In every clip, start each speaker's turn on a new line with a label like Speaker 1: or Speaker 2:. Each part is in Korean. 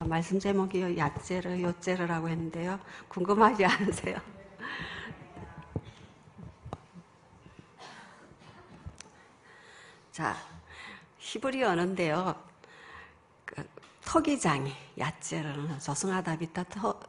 Speaker 1: 말씀 제목이 야째르, 요째르라고 했는데요. 궁금하지 않으세요? 자, 히브리 언어인데요. 토기장이, 야째르는 조승하다비타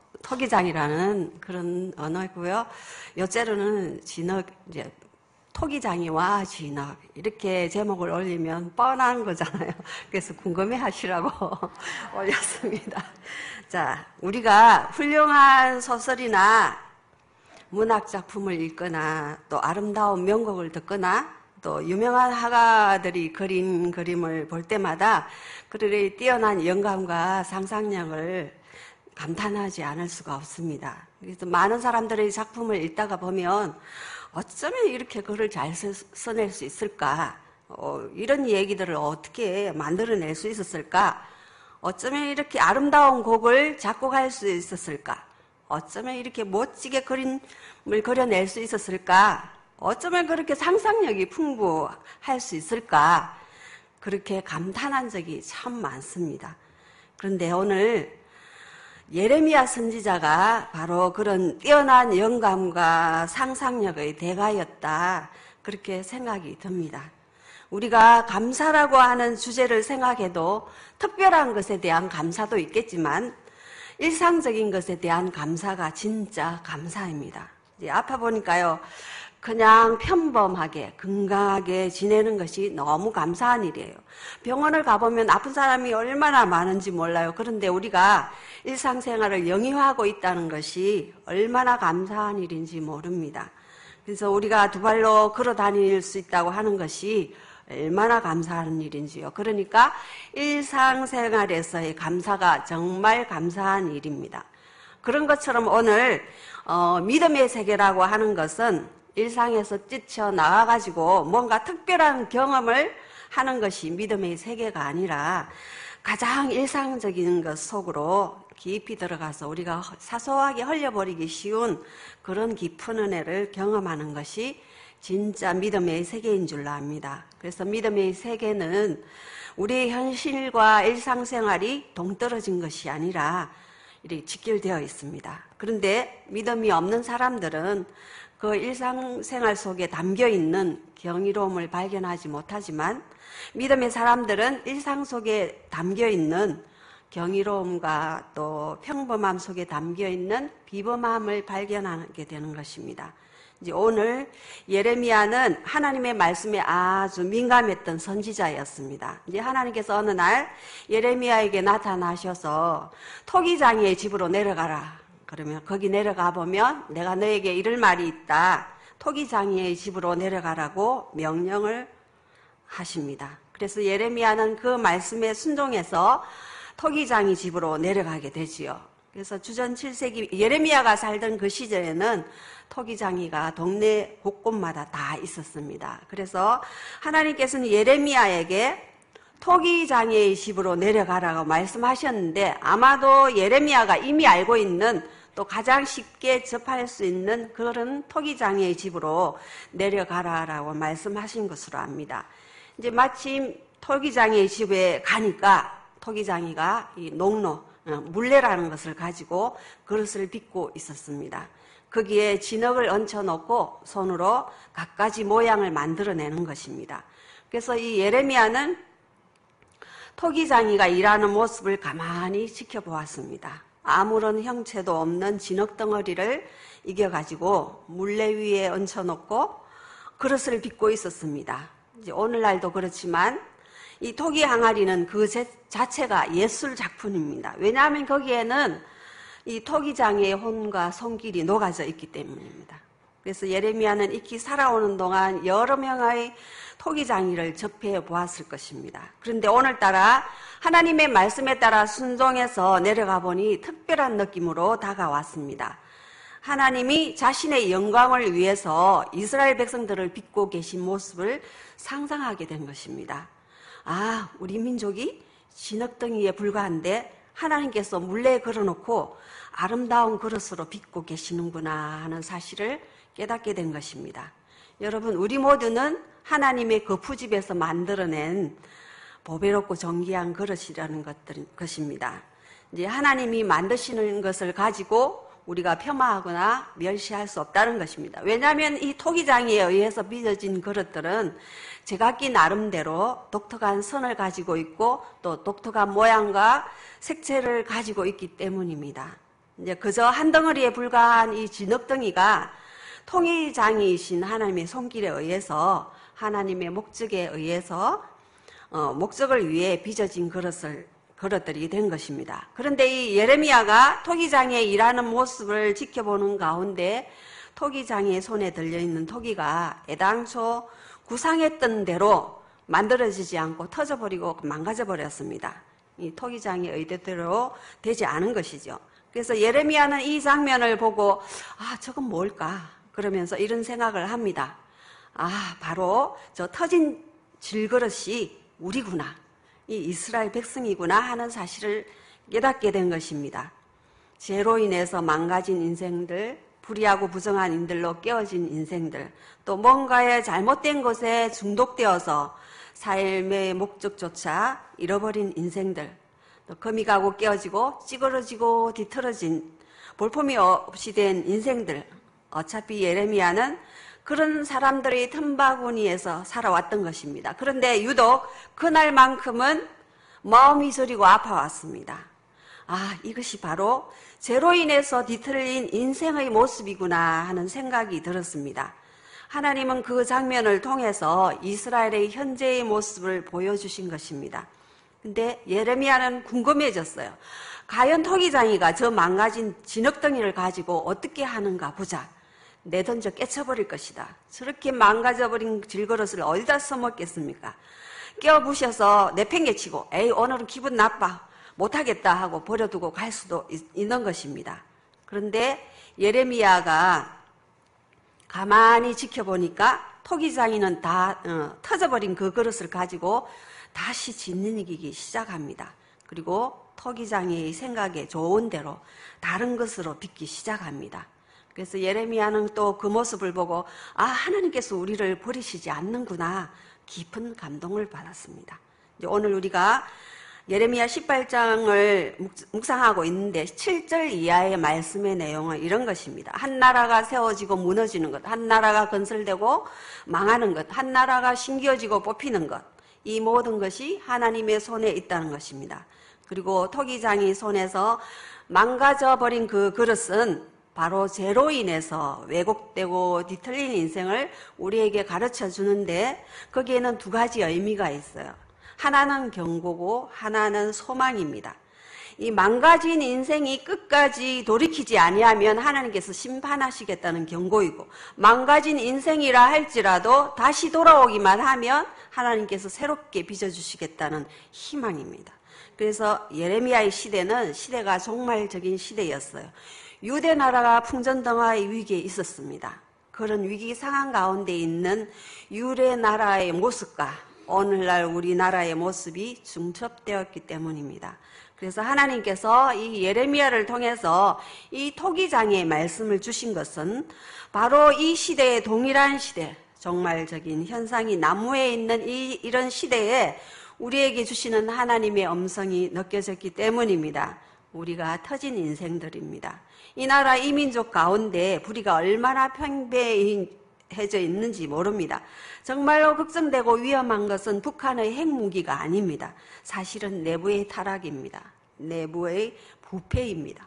Speaker 1: 토기장이라는 그런 언어고요. 요째르는 진흙, 이제 토기장이와 진흙 이렇게 제목을 올리면 뻔한 거잖아요. 그래서 궁금해 하시라고 올렸습니다. 자, 우리가 훌륭한 소설이나 문학 작품을 읽거나 또 아름다운 명곡을 듣거나 또 유명한 화가들이 그린 그림을 볼 때마다 그들의 뛰어난 영감과 상상력을 감탄하지 않을 수가 없습니다. 그래서 많은 사람들의 작품을 읽다가 보면 어쩌면 이렇게 글을 잘 써낼 수 있을까? 이런 얘기들을 어떻게 만들어낼 수 있었을까? 어쩌면 이렇게 아름다운 곡을 작곡할 수 있었을까? 어쩌면 이렇게 멋지게 그림을 그려낼 수 있었을까? 어쩌면 그렇게 상상력이 풍부할 수 있을까? 그렇게 감탄한 적이 참 많습니다. 그런데 오늘 예레미야 선지자가 바로 그런 뛰어난 영감과 상상력의 대가였다. 그렇게 생각이 듭니다. 우리가 감사라고 하는 주제를 생각해도 특별한 것에 대한 감사도 있겠지만 일상적인 것에 대한 감사가 진짜 감사입니다. 이제 아파 보니까요. 그냥 평범하게 건강하게 지내는 것이 너무 감사한 일이에요. 병원을 가보면 아픈 사람이 얼마나 많은지 몰라요. 그런데 우리가 일상생활을 영위하고 있다는 것이 얼마나 감사한 일인지 모릅니다. 그래서 우리가 두 발로 걸어 다닐 수 있다고 하는 것이 얼마나 감사한 일인지요. 그러니까 일상생활에서의 감사가 정말 감사한 일입니다. 그런 것처럼 오늘 믿음의 세계라고 하는 것은 일상에서 뛰쳐나와가지고 뭔가 특별한 경험을 하는 것이 믿음의 세계가 아니라 가장 일상적인 것 속으로 깊이 들어가서 우리가 사소하게 흘려버리기 쉬운 그런 깊은 은혜를 경험하는 것이 진짜 믿음의 세계인 줄로 압니다. 그래서 믿음의 세계는 우리의 현실과 일상생활이 동떨어진 것이 아니라 이렇게 직결되어 있습니다. 그런데 믿음이 없는 사람들은 그 일상생활 속에 담겨있는 경이로움을 발견하지 못하지만 믿음의 사람들은 일상 속에 담겨있는 경이로움과 또 평범함 속에 담겨있는 비범함을 발견하게 되는 것입니다. 이제 오늘 예레미야는 하나님의 말씀에 아주 민감했던 선지자였습니다. 이제 하나님께서 어느 날 예레미야에게 나타나셔서 토기장이의 집으로 내려가라. 그러면 거기 내려가 보면 내가 너에게 이럴 말이 있다. 토기장이의 집으로 내려가라고 명령을 하십니다. 그래서 예레미야는 그 말씀에 순종해서 토기장이 집으로 내려가게 되지요. 그래서 주전 7세기 예레미야가 살던 그 시절에는 토기장이가 동네 곳곳마다 다 있었습니다. 그래서 하나님께서는 예레미야에게 토기장이의 집으로 내려가라고 말씀하셨는데 아마도 예레미야가 이미 알고 있는 또 가장 쉽게 접할 수 있는 그런 토기장이의 집으로 내려가라라고 말씀하신 것으로 압니다. 이제 마침 토기장이의 집에 가니까 토기장이가 이 농로, 물레라는 것을 가지고 그릇을 빚고 있었습니다. 거기에 진흙을 얹혀놓고 손으로 갖가지 모양을 만들어내는 것입니다. 그래서 이 예레미야는 토기장이가 일하는 모습을 가만히 지켜보았습니다. 아무런 형체도 없는 진흙덩어리를 이겨가지고 물레 위에 얹혀놓고 그릇을 빚고 있었습니다. 이제 오늘날도 그렇지만 이 토기 항아리는 그 자체가 예술 작품입니다. 왜냐하면 거기에는 이 토기장의 혼과 손길이 녹아져 있기 때문입니다. 그래서 예레미야는 익히 살아오는 동안 여러 명의 토기장이를 접해 보았을 것입니다. 그런데 오늘따라 하나님의 말씀에 따라 순종해서 내려가 보니 특별한 느낌으로 다가왔습니다. 하나님이 자신의 영광을 위해서 이스라엘 백성들을 빚고 계신 모습을 상상하게 된 것입니다. 아, 우리 민족이 진흙덩이에 불과한데 하나님께서 물레에 걸어놓고 아름다운 그릇으로 빚고 계시는구나 하는 사실을 깨닫게 된 것입니다. 여러분, 우리 모두는 하나님의 그 푸집에서 만들어낸 보배롭고 정귀한 그릇이라는 것입니다. 이제 하나님이 만드시는 것을 가지고 우리가 폄하하거나 멸시할 수 없다는 것입니다. 왜냐하면 이 토기장에 의해서 빚어진 그릇들은 제각기 나름대로 독특한 선을 가지고 있고 또 독특한 모양과 색채를 가지고 있기 때문입니다. 이제 그저 한 덩어리에 불과한 이 진흙덩이가 토기장이신 하나님의 손길에 의해서 하나님의 목적에 의해서 목적을 위해 빚어진 그릇들이 된 것입니다. 그런데 이 예레미야가 토기장에 일하는 모습을 지켜보는 가운데 토기장의 손에 들려있는 토기가 애당초 구상했던 대로 만들어지지 않고 터져버리고 망가져버렸습니다. 이 토기장의 의도대로 되지 않은 것이죠. 그래서 예레미야는 이 장면을 보고 저건 뭘까? 그러면서 이런 생각을 합니다. 바로 저 터진 질그릇이 우리구나. 이 이스라엘 백성이구나 하는 사실을 깨닫게 된 것입니다. 죄로 인해서 망가진 인생들, 불의하고 부정한 인들로 깨어진 인생들, 또 뭔가에 잘못된 것에 중독되어서 삶의 목적조차 잃어버린 인생들, 또 금이 가고 깨어지고 찌그러지고 뒤틀어진 볼품이 없이 된 인생들, 어차피 예레미야는 그런 사람들의 틈바구니에서 살아왔던 것입니다. 그런데 유독 그날만큼은 마음이 저리고 아파왔습니다. 이것이 바로 죄로 인해서 뒤틀린 인생의 모습이구나 하는 생각이 들었습니다. 하나님은 그 장면을 통해서 이스라엘의 현재의 모습을 보여주신 것입니다. 근데 예레미야는 궁금해졌어요. 과연 토기장이가 저 망가진 진흙덩이를 가지고 어떻게 하는가 보자. 내던져 깨쳐버릴 것이다. 저렇게 망가져버린 질그릇을 어디다 써먹겠습니까? 깨어부셔서 내팽개치고 오늘은 기분 나빠 못하겠다 하고 버려두고 갈 수도 있는 것입니다. 그런데 예레미야가 가만히 지켜보니까 토기장이는 다 터져버린 그 그릇을 가지고 다시 짓이기 시작합니다. 그리고 토기장의 생각에 좋은 대로 다른 것으로 빚기 시작합니다. 그래서 예레미야는 또 그 모습을 보고 하나님께서 우리를 버리시지 않는구나 깊은 감동을 받았습니다. 이제 오늘 우리가 예레미야 18장을 묵상하고 있는데 7절 이하의 말씀의 내용은 이런 것입니다. 한 나라가 세워지고 무너지는 것, 한 나라가 건설되고 망하는 것, 한 나라가 심겨지고 뽑히는 것, 이 모든 것이 하나님의 손에 있다는 것입니다. 그리고 토기장이 손에서 망가져버린 그 그릇은 바로 죄로 인해서 왜곡되고 뒤틀린 인생을 우리에게 가르쳐 주는데 거기에는 두 가지 의미가 있어요. 하나는 경고고 하나는 소망입니다. 이 망가진 인생이 끝까지 돌이키지 아니하면 하나님께서 심판하시겠다는 경고이고, 망가진 인생이라 할지라도 다시 돌아오기만 하면 하나님께서 새롭게 빚어주시겠다는 희망입니다. 그래서 예레미야의 시대는 시대가 종말적인 시대였어요. 유대 나라가 풍전등화의 위기에 있었습니다. 그런 위기 상황 가운데 있는 유대 나라의 모습과 오늘날 우리나라의 모습이 중첩되었기 때문입니다. 그래서 하나님께서 이 예레미야를 통해서 이 토기장의 말씀을 주신 것은 바로 이 시대의 동일한 시대, 종말적인 현상이 난무해 있는 이런 시대에 우리에게 주시는 하나님의 음성이 느껴졌기 때문입니다. 우리가 터진 인생들입니다. 이 나라 이 민족 가운데 불의가 얼마나 팽배해져 있는지 모릅니다. 정말로 걱정되고 위험한 것은 북한의 핵무기가 아닙니다. 사실은 내부의 타락입니다. 내부의 부패입니다.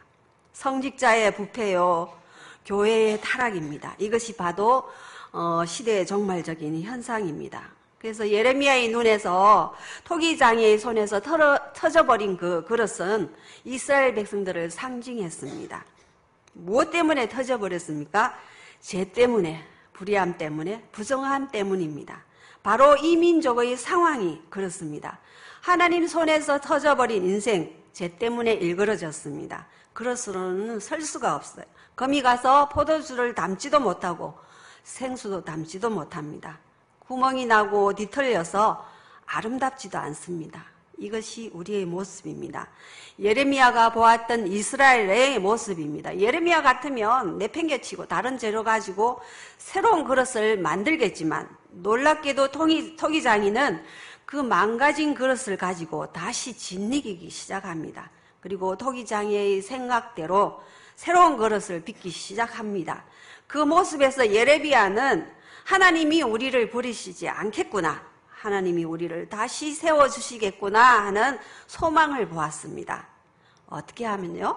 Speaker 1: 성직자의 부패요, 교회의 타락입니다. 이것이 바로 시대의 종말적인 현상입니다. 그래서 예레미야의 눈에서 토기장의 손에서 터져버린 그 그릇은 이스라엘 백성들을 상징했습니다. 무엇 때문에 터져버렸습니까? 죄 때문에, 불의함 때문에, 부정함 때문입니다. 바로 이 민족의 상황이 그렇습니다. 하나님 손에서 터져버린 인생, 죄 때문에 일그러졌습니다. 그릇으로는 설 수가 없어요. 거미 가서 포도주를 담지도 못하고 생수도 담지도 못합니다. 구멍이 나고 뒤틀려서 아름답지도 않습니다. 이것이 우리의 모습입니다. 예레미야가 보았던 이스라엘의 모습입니다. 예레미야 같으면 내팽개치고 다른 재료 가지고 새로운 그릇을 만들겠지만 놀랍게도 토기장이는 그 망가진 그릇을 가지고 다시 짓이기 시작합니다. 그리고 토기장애의 생각대로 새로운 그릇을 빚기 시작합니다. 그 모습에서 예레미야는 하나님이 우리를 버리시지 않겠구나, 하나님이 우리를 다시 세워주시겠구나 하는 소망을 보았습니다. 어떻게 하면요?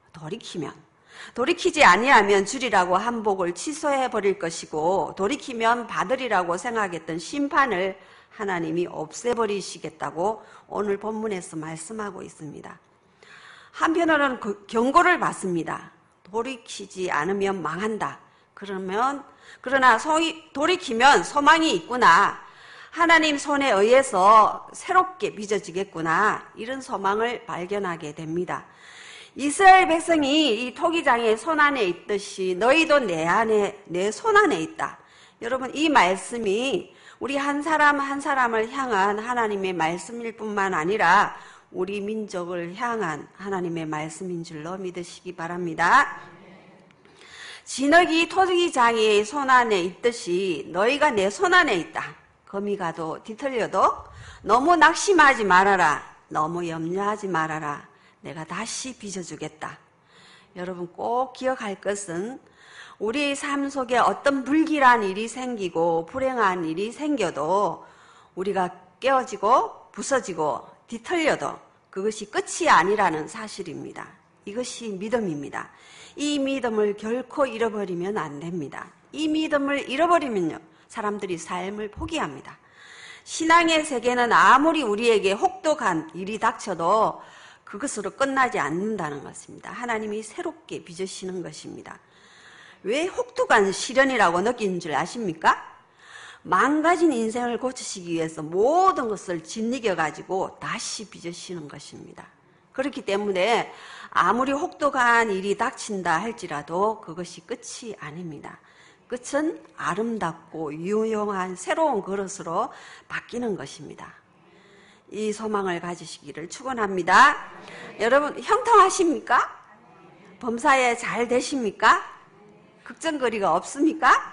Speaker 1: 돌이키지 아니하면 주리라고 한 복을 취소해버릴 것이고, 돌이키면 받으리라고 생각했던 심판을 하나님이 없애버리시겠다고 오늘 본문에서 말씀하고 있습니다. 한편으로는 경고를 받습니다. 돌이키지 않으면 망한다. 그러나 돌이키면 소망이 있구나. 하나님 손에 의해서 새롭게 빚어지겠구나. 이런 소망을 발견하게 됩니다. 이스라엘 백성이 이 토기장의 손안에 있듯이 너희도 내 손안에 있다. 여러분, 이 말씀이 우리 한 사람 한 사람을 향한 하나님의 말씀일 뿐만 아니라 우리 민족을 향한 하나님의 말씀인 줄로 믿으시기 바랍니다. 진흙이 토기장의 손안에 있듯이 너희가 내 손안에 있다. 금이 가도 뒤틀려도 너무 낙심하지 말아라. 너무 염려하지 말아라. 내가 다시 빚어주겠다. 여러분, 꼭 기억할 것은 우리의 삶 속에 어떤 불길한 일이 생기고 불행한 일이 생겨도 우리가 깨어지고 부서지고 뒤틀려도 그것이 끝이 아니라는 사실입니다. 이것이 믿음입니다. 이 믿음을 결코 잃어버리면 안 됩니다. 이 믿음을 잃어버리면요, 사람들이 삶을 포기합니다. 신앙의 세계는 아무리 우리에게 혹독한 일이 닥쳐도 그것으로 끝나지 않는다는 것입니다. 하나님이 새롭게 빚으시는 것입니다. 왜 혹독한 시련이라고 느끼는 줄 아십니까? 망가진 인생을 고치시기 위해서 모든 것을 짓이겨가지고 다시 빚으시는 것입니다. 그렇기 때문에 아무리 혹독한 일이 닥친다 할지라도 그것이 끝이 아닙니다. 끝은 아름답고 유용한 새로운 그릇으로 바뀌는 것입니다. 이 소망을 가지시기를 축원합니다. 여러분, 형통하십니까? 범사에 잘 되십니까? 걱정거리가 없습니까?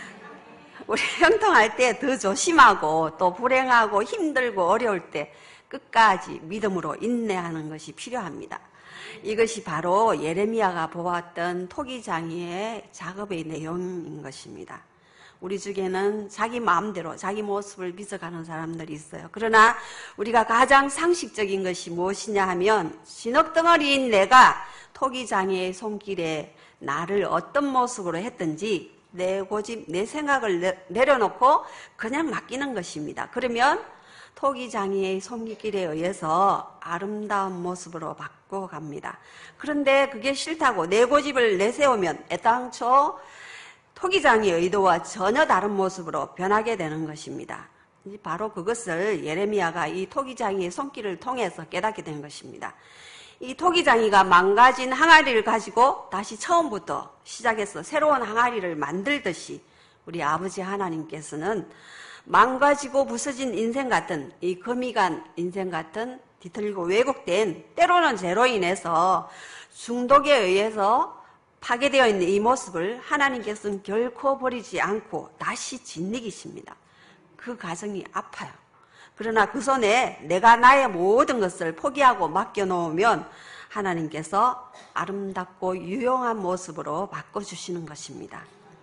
Speaker 1: 우리 형통할 때 더 조심하고 또 불행하고 힘들고 어려울 때 끝까지 믿음으로 인내하는 것이 필요합니다. 이것이 바로 예레미야가 보았던 토기장이의 작업의 내용인 것입니다. 우리 중에는 자기 마음대로 자기 모습을 빚어가는 사람들이 있어요. 그러나 우리가 가장 상식적인 것이 무엇이냐 하면 진흙덩어리인 내가 토기장이의 손길에 나를 어떤 모습으로 했든지 내 고집, 내 생각을 내려놓고 그냥 맡기는 것입니다. 그러면 토기장이의 손길에 의해서 아름다운 모습으로 바꿔갑니다. 그런데 그게 싫다고 내 고집을 내세우면 애당초 토기장의 의도와 전혀 다른 모습으로 변하게 되는 것입니다. 바로 그것을 예레미야가 이 토기장이의 손길을 통해서 깨닫게 된 것입니다. 이 토기장이가 망가진 항아리를 가지고 다시 처음부터 시작해서 새로운 항아리를 만들듯이 우리 아버지 하나님께서는 망가지고 부서진 인생 같은, 이 금이 간 인생 같은 뒤틀리고 왜곡된, 때로는 죄로 인해서 중독에 의해서 파괴되어 있는 이 모습을 하나님께서는 결코 버리지 않고 다시 짓이기십니다. 그 과정이 아파요. 그러나 그 손에 내가 나의 모든 것을 포기하고 맡겨놓으면 하나님께서 아름답고 유용한 모습으로 바꿔주시는 것입니다.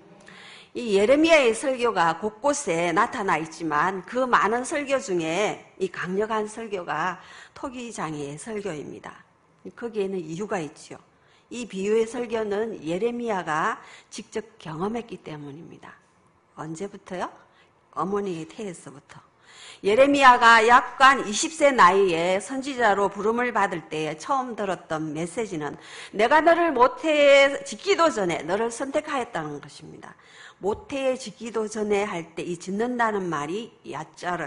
Speaker 1: 이 예레미야의 설교가 곳곳에 나타나 있지만 그 많은 설교 중에 이 강력한 설교가 토기장이의 설교입니다. 거기에는 이유가 있죠. 이 비유의 설교는 예레미야가 직접 경험했기 때문입니다. 언제부터요? 어머니의 태에서부터. 예레미야가 약간 20세 나이에 선지자로 부름을 받을 때에 처음 들었던 메시지는 내가 너를 모태에 짓기도 전에 너를 선택하였다는 것입니다. 모태에 짓기도 전에 할 때 이 짓는다는 말이 야짜르,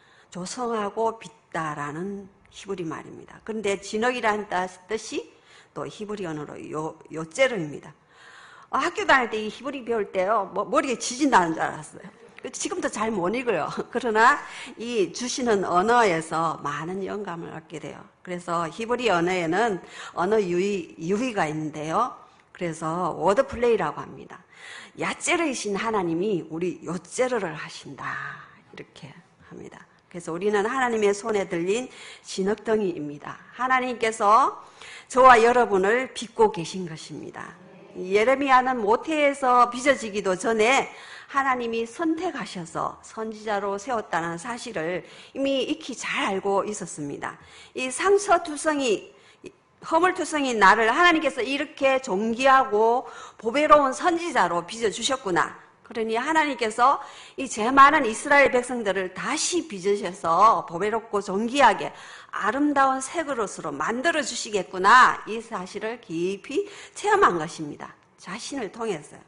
Speaker 1: 조성하고 빚다라는 히브리 말입니다. 그런데 진흙이라는 뜻이 또 히브리 언어로 요째르입니다. 학교 다닐 때 이 히브리 배울 때요, 머리에 지진다는 줄 알았어요. 지금도 잘 못 읽어요. 그러나 이 주시는 언어에서 많은 영감을 얻게 돼요. 그래서 히브리 언어에는 언어 유희가 있는데요. 그래서 워드 플레이라고 합니다. 야째르이신 하나님이 우리 요째르를 하신다. 이렇게 합니다. 그래서 우리는 하나님의 손에 들린 진흙덩이입니다. 하나님께서 저와 여러분을 빚고 계신 것입니다. 예레미야는 모태에서 빚어지기도 전에 하나님이 선택하셔서 선지자로 세웠다는 사실을 이미 익히 잘 알고 있었습니다. 이 상처투성이, 허물투성이 나를 하나님께서 이렇게 존귀하고 보배로운 선지자로 빚어주셨구나. 그러니 하나님께서 이 죄 많은 이스라엘 백성들을 다시 빚으셔서 보배롭고 존귀하게 아름다운 새 그릇으로 만들어 주시겠구나. 이 사실을 깊이 체험한 것입니다. 자신을 통해서요.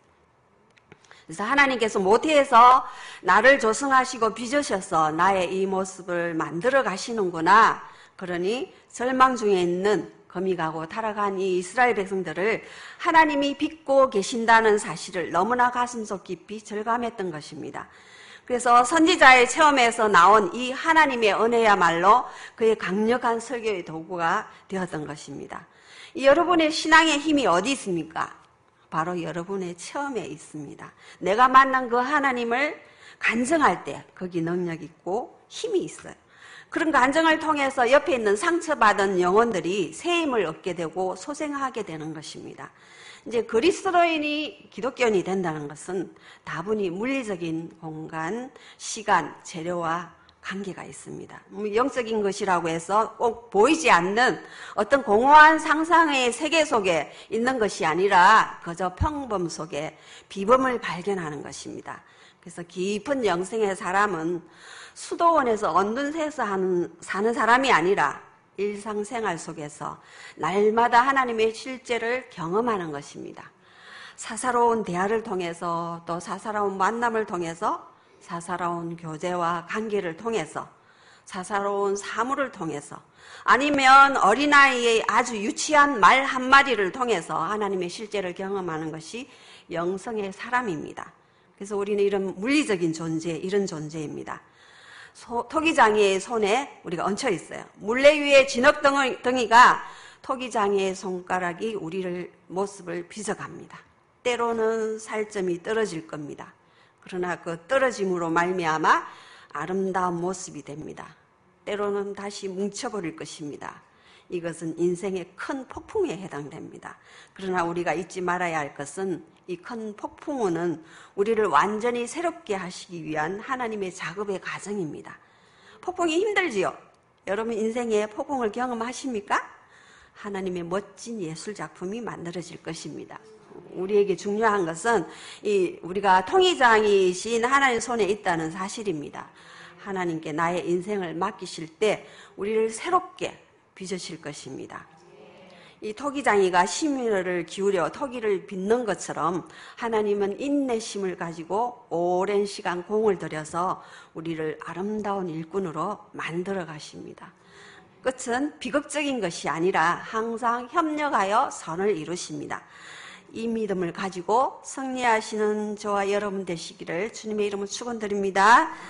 Speaker 1: 그래서 하나님께서 모태에서 나를 조성하시고 빚으셔서 나의 이 모습을 만들어 가시는구나. 그러니 절망 중에 있는 거미 가고 타락한 이 이스라엘 백성들을 하나님이 빚고 계신다는 사실을 너무나 가슴속 깊이 절감했던 것입니다. 그래서 선지자의 체험에서 나온 이 하나님의 은혜야말로 그의 강력한 설교의 도구가 되었던 것입니다. 여러분의 신앙의 힘이 어디 있습니까? 바로 여러분의 체험에 있습니다. 내가 만난 그 하나님을 간증할 때 거기 능력 있고 힘이 있어요. 그런 간증을 통해서 옆에 있는 상처받은 영혼들이 새 힘을 얻게 되고 소생하게 되는 것입니다. 이제 그리스도인이 기독교인이 된다는 것은 다분히 물리적인 공간, 시간, 재료와 관계가 있습니다. 영적인 것이라고 해서 꼭 보이지 않는 어떤 공허한 상상의 세계 속에 있는 것이 아니라 그저 평범 속에 비범을 발견하는 것입니다. 그래서 깊은 영생의 사람은 수도원에서 언둔 새에서 사는 사람이 아니라 일상생활 속에서 날마다 하나님의 실제를 경험하는 것입니다. 사사로운 대화를 통해서 또 사사로운 만남을 통해서 사사로운 교제와 관계를 통해서 사사로운 사물을 통해서 아니면 어린아이의 아주 유치한 말 한마디를 통해서 하나님의 실제를 경험하는 것이 영성의 사람입니다. 그래서 우리는 이런 물리적인 존재, 이런 존재입니다. 토기장이의 손에 우리가 얹혀 있어요. 물레 위에 진흙덩이가 토기장이의 손가락이 우리를 모습을 빚어갑니다. 때로는 살점이 떨어질 겁니다. 그러나 그 떨어짐으로 말미암아 아름다운 모습이 됩니다. 때로는 다시 뭉쳐버릴 것입니다. 이것은 인생의 큰 폭풍에 해당됩니다. 그러나 우리가 잊지 말아야 할 것은 이 큰 폭풍우는 우리를 완전히 새롭게 하시기 위한 하나님의 작업의 과정입니다. 폭풍이 힘들지요? 여러분 인생에 폭풍을 경험하십니까? 하나님의 멋진 예술작품이 만들어질 것입니다. 우리에게 중요한 것은 우리가 통위장이신 하나님 손에 있다는 사실입니다. 하나님께 나의 인생을 맡기실 때 우리를 새롭게 빚으실 것입니다. 이 토기장이가 심혈을 기울여 토기를 빚는 것처럼 하나님은 인내심을 가지고 오랜 시간 공을 들여서 우리를 아름다운 일꾼으로 만들어 가십니다. 끝은 비극적인 것이 아니라 항상 협력하여 선을 이루십니다. 이 믿음을 가지고 승리하시는 저와 여러분 되시기를 주님의 이름으로 축원드립니다.